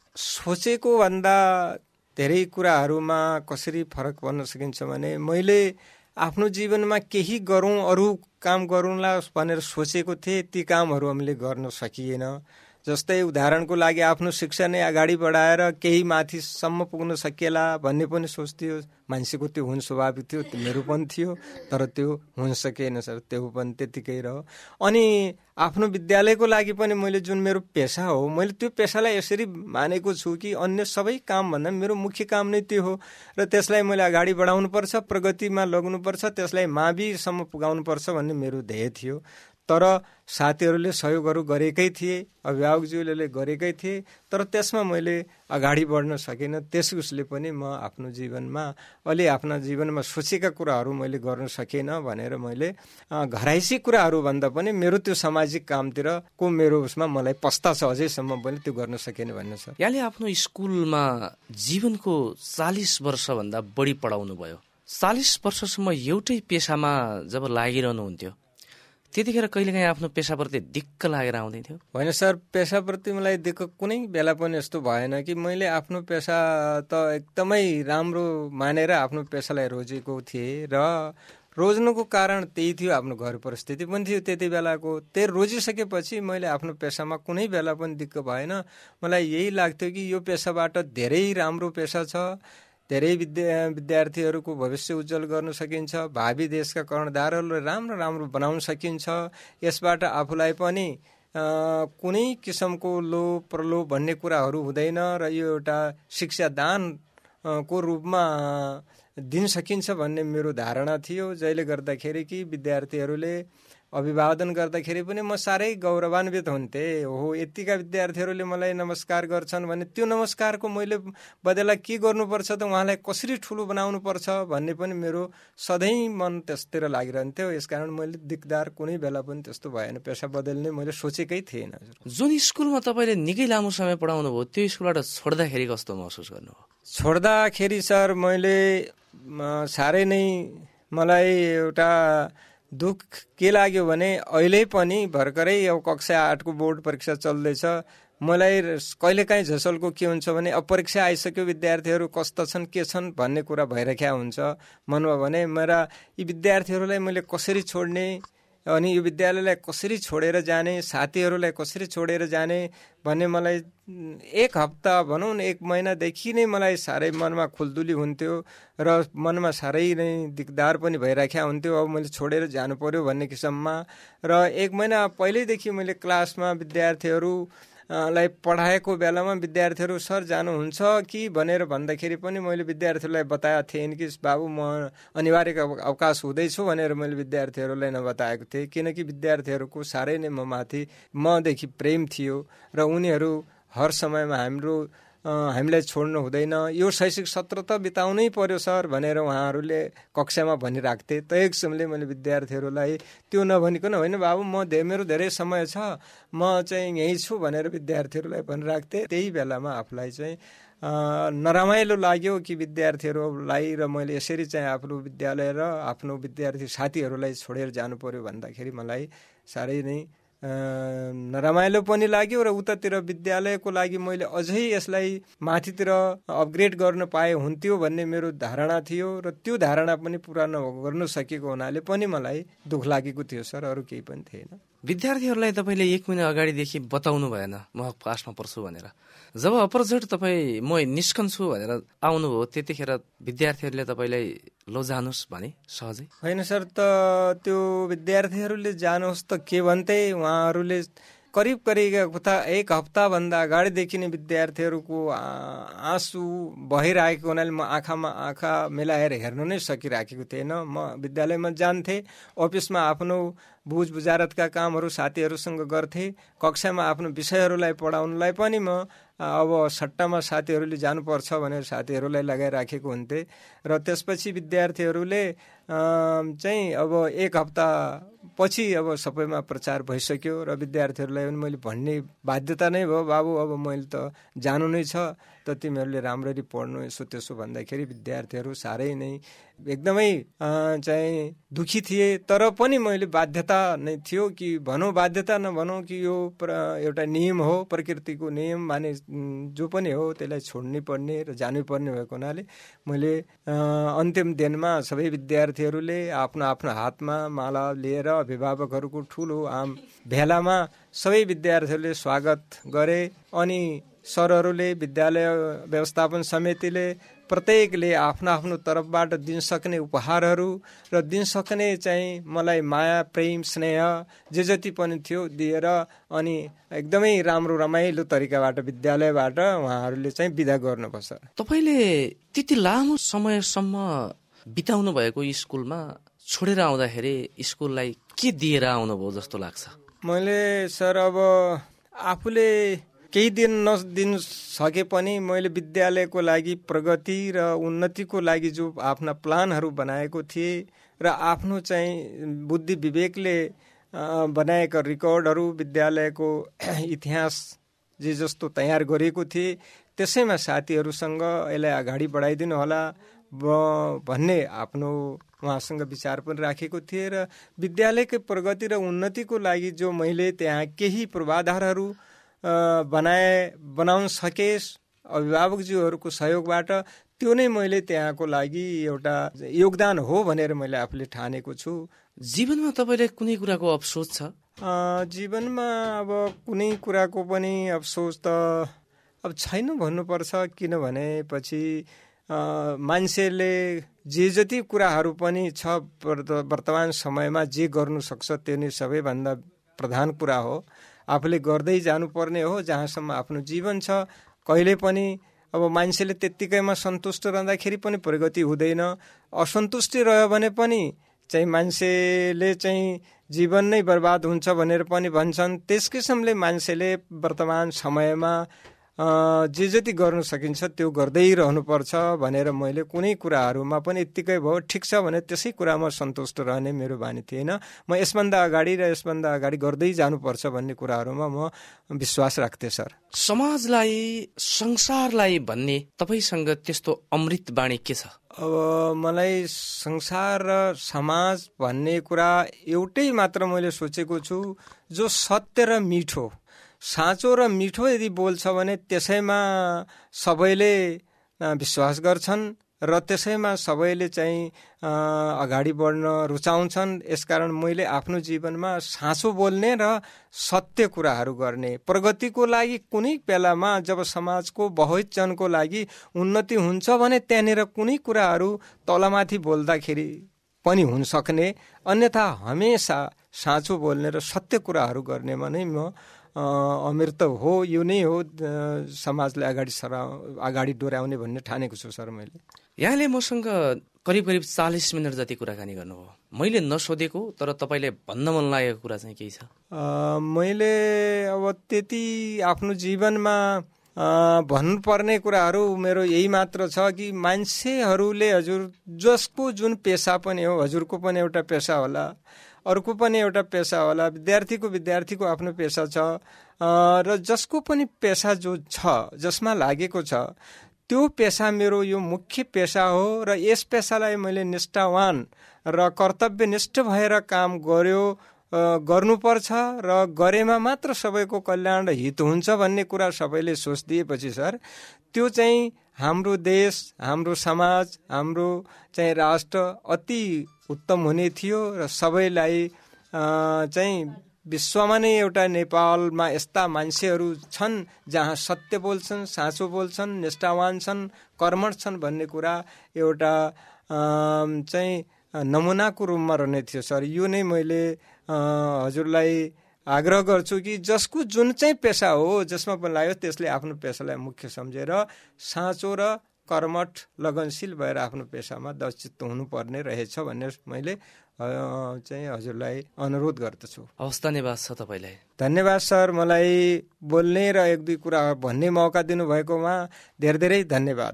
सोचेको भन्दा धेरै कुराहरूमा कसरी फरक भन्न सकिन्छ भने मैले आफ्नो जीवनमा केही गरौँ, अरू काम गरौँला भनेर सोचेको थिएँ, ती कामहरू हामीले गर्न सकिएन। जस्तै उदाहरणको लागि आफ्नो शिक्षा नै अगाडि बढाएर केही माथिसम्म पुग्न सकिएला भन्ने पनि सोच्थ्यो। मान्छेको त्यो हुन स्वाभाविक थियो, मेरो पनि थियो, तर त्यो हुन सकेन सर, त्यो पनि त्यतिकै रह्यो। अनि आफ्नो विद्यालयको लागि पनि मैले जुन मेरो पेसा हो, मैले त्यो पेसालाई यसरी मानेको छु कि अन्य सबै कामभन्दा मेरो मुख्य काम नै त्यो हो र त्यसलाई मैले अगाडि बढाउनुपर्छ, प्रगतिमा लग्नुपर्छ, त्यसलाई माविसम्म पुगाउनुपर्छ भन्ने मेरो ध्येय थियो। तर साथीहरूले सहयोगहरू गरेकै थिए, अभिभावकज्यूले गरेकै थिए, तर त्यसमा मैले अगाडि बढ्न सकिनँ। त्यस उसले पनि म आफ्नो जीवनमा अलि आफ्ना जीवनमा सोचेका कुराहरू मैले गर्न सकेन भनेर मैले घराइसी कुराहरू भन्दा पनि मेरो त्यो सामाजिक कामतिर को मेरो उसमा मलाई पस्ता छ, अझैसम्म पनि त्यो गर्न सकेन भन्ने छ। यहाँले आफ्नो स्कुलमा जीवनको चालिस वर्षभन्दा बढी पढाउनु भयो। चालिस वर्षसम्म एउटै पेसामा जब लागिरहनुहुन्थ्यो त्यतिखेर कहिलेकाहीँ आफ्नो पेसाप्रति दिक्क लागेर आउँदै थियो? होइन सर, पेसाप्रति मलाई दिक्क कुनै बेला पनि यस्तो भएन कि मैले आफ्नो पेसा त एकदमै राम्रो मानेर आफ्नो पेसालाई रोजेको थिएँ र रोज्नुको कारण त्यही थियो, आफ्नो घर परिस्थिति पनि थियो त्यति बेलाको। त्यही रोजिसकेपछि मैले आफ्नो पेसामा कुनै बेला पनि दिक्क भएन। मलाई यही लाग्थ्यो कि यो पेसाबाट धेरै राम्रो पेसा छ, धेरै विद्या विद्यार्थीहरूको भविष्य उज्जवल गर्न सकिन्छ, भावी देशका कर्णधारहरूलाई राम्रो राम्रो बनाउन सकिन्छ। यसबाट आफूलाई पनि कुनै किसिमको लोभ प्रलोभ भन्ने कुराहरू हुँदैन र यो एउटा शिक्षादान को रूपमा दिन सकिन्छ भन्ने मेरो धारणा थियो। जसले गर्दाखेरि कि विद्यार्थीहरूले अभिवादन गर्दाखेरि पनि म साह्रै गौरवान्वित हुन्थेँ। हो, यतिका विद्यार्थीहरूले मलाई नमस्कार गर्छन् भने त्यो नमस्कारको मैले बदला के गर्नुपर्छ त, उहाँलाई कसरी ठुलो बनाउनु पर्छ भन्ने पनि मेरो सधैँ मन त्यसतिर लागिरहन्थ्यो। यसकारण मैले दिकदार कुनै बेला पनि त्यस्तो भएन, पेसा बदल्ने मैले सोचेकै थिएन। जुन स्कुलमा तपाईँले निकै लामो समय पढाउनु भयो त्यो स्कुलबाट छोड्दाखेरि कस्तो महसुस गर्नुभयो? छोड्दाखेरि सर मैले साह्रै नै मलाई एउटा दुःख के लाग्यो भने अहिले पनि भर्खरै अब कक्षा आठको बोर्ड परीक्षा चल्दैछ। मलाई कहिलेकाहीँ झसलको के हुन्छ भने अब परीक्षा आइसक्यो, विद्यार्थीहरू कस्ता छन् के छन् भन्ने कुरा भइरहेको हुन्छ मनमा। भने मेरा यी विद्यार्थीहरूलाई मैले कसरी छोड्ने, अनि यो विद्यालयलाई कसरी छोडेर जाने, साथीहरूलाई कसरी छोडेर जाने भन्ने मलाई एक हप्ता भनौँ न एक महिनादेखि नै मलाई साह्रै मनमा खुल्दुली हुन्थ्यो र मनमा साह्रै नै दिकदार पनि भइराखेको हुन्थ्यो। अब मैले छोडेर जानु पर्यो भन्ने किसिममा र एक महिना पहिल्यैदेखि मैले क्लासमा विद्यार्थीहरू लाई पढाएको बेलामा विद्यार्थीहरू सर जानुहुन्छ कि भनेर भन्दाखेरि पनि मैले विद्यार्थीहरूलाई बताएको थिएँ कि बाबु म अनिवार्य अवकाश हुँदैछु भनेर मैले विद्यार्थीहरूलाई नबताएको थिएँ, किनकि विद्यार्थीहरूको साह्रै नै म माथि मदेखि प्रेम थियो र उनीहरू हर समयमा हाम्रो हामीलाई छोड्नु हुँदैन, यो शैक्षिक सत्र त बिताउनै पर्यो सर भनेर उहाँहरूले कक्षामा भनिराख्थे। त्यही किसिमले मैले विद्यार्थीहरूलाई त्यो नभनिकन होइन बाबु म धे मेरो धेरै समय छ, म चाहिँ यहीँ छु भनेर विद्यार्थीहरूलाई भनिराख्थे। त्यही बेलामा आफूलाई चाहिँ नरमाइलो लाग्यो कि विद्यार्थीहरूलाई र मैले यसरी चाहिँ आफ्नो विद्यालय र आफ्नो विद्यार्थी साथीहरूलाई छोडेर जानु पर्यो भन्दाखेरि मलाई साह्रै नै नरमाइलो पनि लाग्यो र उतातिर विद्यालयको लागि मैले अझै यसलाई माथितिर अपग्रेड गर्न पाए हुन्थ्यो भन्ने मेरो धारणा थियो र त्यो धारणा पनि पुरा नगर्नु सकेको हुनाले पनि मलाई दुःख लागेको थियो सर, अरू केही पनि थिएन। विद्यार्थीहरूलाई तपाईँले एक महिना अगाडिदेखि बताउनु भएन म क्लासमा पढ्छु भनेर? जब अपरझट तपाईँ म निस्कन्छु भनेर आउनुभयो त्यतिखेर विद्यार्थीहरूले तपाईँलाई लो जानुहोस् भने सहजै? होइन सर, त त्यो विद्यार्थीहरूले जानुहोस् त के भन्थे, उहाँहरूले करिब करिब उता एक हप्ताभन्दा अगाडिदेखि नै विद्यार्थीहरूको आँसु बहिरहेको हुनाले म आँखामा आँखा मिलाएर हेर्न नै सकिराखेको थिएन। म विद्यालयमा जान्थेँ, अफिसमा आफ्नो बुझ बुझारतका कामहरू साथीहरूसँग गर्थेँ, कक्षामा आफ्नो विषयहरूलाई पढाउनलाई पनि म अब सट्टामा साथीहरूले जानुपर्छ भनेर साथीहरूलाई लगाइराखेको हुन्थे र त्यसपछि विद्यार्थीहरूले चाहिँ अब एक हप्ता पछि अब सबैमा प्रचार भइसक्यो र विद्यार्थीहरूलाई पनि मैले भन्ने बाध्यता नै भयो, बाबु अब मैले त जानु नै छ त तिमीहरूले राम्ररी पढ्नु यसो त्यसो भन्दाखेरि विद्यार्थीहरू साह्रै नै एकदमै चाहिँ दुखी थिए। तर पनि मैले बाध्यता नै थियो कि भनौँ बाध्यता नभनौँ कि यो एउटा नियम हो, प्रकृतिको नियम माने जो पनि हो त्यसलाई छोड्नै पर्ने र जानै पर्ने भएको हुनाले मैले अन्तिम दिनमा सबै विद्यार्थीहरूले आफ्नो आफ्नो हातमा माला लिएर अभिभावकहरूको ठुलो आम भेलामा सबै विद्यार्थीहरूले स्वागत गरे अनि सरहरूले विद्यालय व्यवस्थापन समितिले प्रत्येकले आफ्नो आफ्नो तर्फबाट दिन सक्ने उपहारहरू र दिन सक्ने चाहिँ मलाई माया प्रेम स्नेह जे जति पनि थियो दिएर अनि एकदमै राम्रो रमाइलो तरिकाबाट विद्यालयबाट उहाँहरूले चाहिँ बिदा गर्नुपर्छ। तपाईँले त्यति लामो समयसम्म बिताउनु भएको स्कुलमा छोडेर आउँदाखेरि स्कुललाई के दिएर आउनुभयो जस्तो लाग्छ? मैले सर अब आफूले केही दिन नदिन सके पनि मैले विद्यालयको लागि प्रगति र उन्नतिको लागि जो आफ्ना प्लानहरू बनाएको थिएँ र आफ्नो चाहिँ बुद्धि विवेकले बनाएका रेकर्डहरू विद्यालयको इतिहास जे जस्तो तयार गरेको थिएँ त्यसैमा साथीहरूसँग यसलाई अगाडि बढाइदिनु होला भन्ने आफ्नो उहाँसँग विचार पनि राखेको थिएँ र विद्यालयकै प्रगति र उन्नतिको लागि जो मैले त्यहाँ केही पूर्वाधारहरू बनाए बनाउन सकेस् अभिभावकज्यूहरूको सहयोगबाट त्यो नै मैले त्यहाँको लागि एउटा योगदान हो भनेर मैले आफूले ठानेको छु। जीवनमा तपाईँले कुनै कुराको अफसोस छ? जीवनमा अब कुनै कुराको पनि अफसोस त अब छैन भन्नुपर्छ, किनभने पछि मान्छेले जे जति कुराहरू पनि छ वर्तमान समयमा जे गर्नु सक्छ त्यो नै सबैभन्दा प्रधान कुरा हो, आफूले गर्दै जानुपर्ने हो। जहाँसम्म आफ्नो जीवन छ कहिले पनि अब मान्छेले त्यत्तिकैमा सन्तुष्ट रहँदाखेरि पनि प्रगति हुँदैन, असन्तुष्टि रह्यो भने पनि चाहिँ मान्छेले चाहिँ जीवन नै बर्बाद हुन्छ भनेर पनि भन्छन्। त्यस किसिमले मान्छेले वर्तमान समयमा जे जति गर्न सकिन्छ त्यो गर्दै रहनुपर्छ भनेर मैले कुनै कुराहरूमा पनि यत्तिकै भयो ठिक छ भने त्यसै कुरामा सन्तुष्ट रहने मेरो बानी थिएन। म यसभन्दा अगाडि र यसभन्दा अगाडि गर्दै जानुपर्छ भन्ने कुराहरूमा म विश्वास राख्थे सर। समाजलाई संसारलाई भन्ने तपाईसँग त्यस्तो अमृत बाणी के छ? अब मलाई संसार र समाज भन्ने कुरा एउटै मात्र मैले सोचेको छु, जो सत्य र मिठो साँचो र मिठो यदि बोल्छ भने त्यसैमा सबैले विश्वास गर्छन् र त्यसैमा सबैले चाहिँ अगाडि बढ्न रुचाउँछन्। यसकारण मैले आफ्नो जीवनमा साँचो बोल्ने र सत्य कुराहरू गर्ने, प्रगतिको लागि कुनै बेलामा जब समाजको बहुजनको लागि उन्नति हुन्छ भने त्यहाँनिर कुनै कुराहरू तलमाथि बोल्दाखेरि पनि हुन सक्ने, अन्यथा हमेसा साँचो बोल्ने र सत्य कुराहरू गर्नेमा नै म अमृत हो, यो नै हो समाजलाई अगाडि सरा अगाडि डोर्याउने भन्ने ठानेको छु सर। मैले यहाँले मसँग करिब करिब चालिस मिनट जति कुराकानी गर्नुभयो। मैले नसोधेको तर तपाईँले भन्न मन लागेको कुरा चाहिँ केही छ? मैले अब त्यति आफ्नो जीवनमा भन्नुपर्ने कुराहरू मेरो यही मात्र छ कि मान्छेहरूले हजुर जसको जुन पेसा पनि हो, हजुरको पनि एउटा पेसा होला, अर्को पनि एउटा पेसा होला, विद्यार्थीको विद्यार्थीको आफ्नो पेसा छ, र जसको पनि पेसा जो छ, जसमा लागेको छ, त्यो पेसा मेरो यो मुख्य पेसा हो र यस पेसालाई मैले निष्ठावान र कर्तव्यनिष्ठ भएर काम गर्यो गर्नुपर्छ र गरेमा मात्र सबैको कल्याण र हित हुन्छ भन्ने कुरा सबैले सोचिदिएपछि सर त्यो चाहिँ हाम्रो देश, हाम्रो समाज, हाम्रो चाहिँ राष्ट्र अति उत्तम हुने थियो र सबैलाई चाहिँ विश्वमा नै एउटा नेपालमा यस्ता मान्छेहरू छन् जहाँ सत्य बोल्छन्, साँचो बोल्छन्, निष्ठावान छन्, कर्मठ छन् भन्ने कुरा एउटा चाहिँ नमुनाको रूपमा रहने थियो सर। यो नै मैले हजुरलाई आग्रह गर्छु कि जसको जुन चाहिँ पेसा हो, जसमा पनि लाग्यो त्यसले आफ्नो पेसालाई मुख्य सम्झेर साँचो र कर्मठ लगनशील भएर आफ्नो पेसामा दक्षित हुनुपर्ने रहेछ भन्ने मैले चाहिँ हजुरलाई अनुरोध गर्दछु। हवस्, धन्यवाद छ तपाईँलाई। धन्यवाद सर, मलाई बोल्ने र एक दुई कुरा भन्ने मौका दिनुभएकोमा धेरै धेरै धन्यवाद।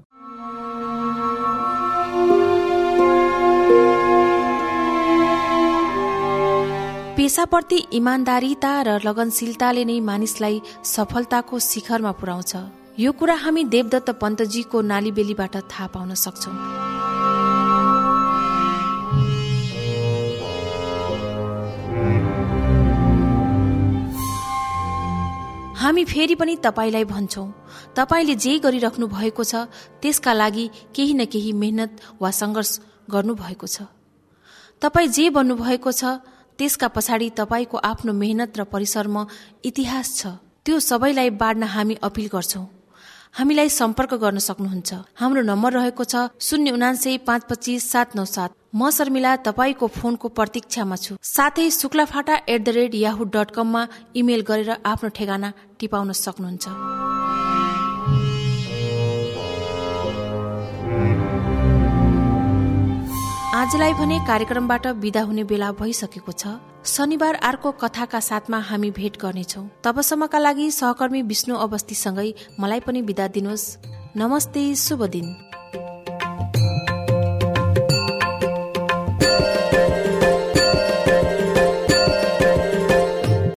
पेसाप्रति इमान्दारिता र लगनशीलताले नै मानिसलाई सफलताको शिखरमा पुर्याउँछ। यो कुरा हामी देवदत्त पन्तजीको नालीबेलीबाट थाहा पाउन सक्छौं। हामी फेरि पनि तपाईलाई भन्छौं, तपाईले जे गरिराख्नु भएको छ त्यसका लागि केही न केही मेहनत वा संघर्ष गर्नु भएको छ। तपाई जे बन्नु भएको छ त्यसका पछाडि तपाईको आफ्नो मेहनत र परिश्रम इतिहास छ। त्यो सबैलाई बाँड्न हामी अपिल गर्छौं। हामीलाई सम्पर्क गर्न सक्नुहुन्छ। हाम्रो नम्बर रहेको छ शून्य उनान्सय पाँच पच्चीस सात नौ सात। म शर्मिला तपाईको फोनको प्रतीक्षामा छु। साथै Shuklaphanta at the rate Yahoo dot कममा इमेल गरेर आफ्नो ठेगाना टिपाउन सक्नुहुन्छ। आजलाई भने कार्यक्रमबाट बिदा हुने बेला भइसकेको छ। शनिबार अर्को कथाका साथमा हामी भेट गर्नेछौँ। तबसम्मका लागि सहकर्मी विष्णु अवस्थीसँगै मलाई पनि बिदा दिनुहोस्। नमस्ते, शुभ दिन।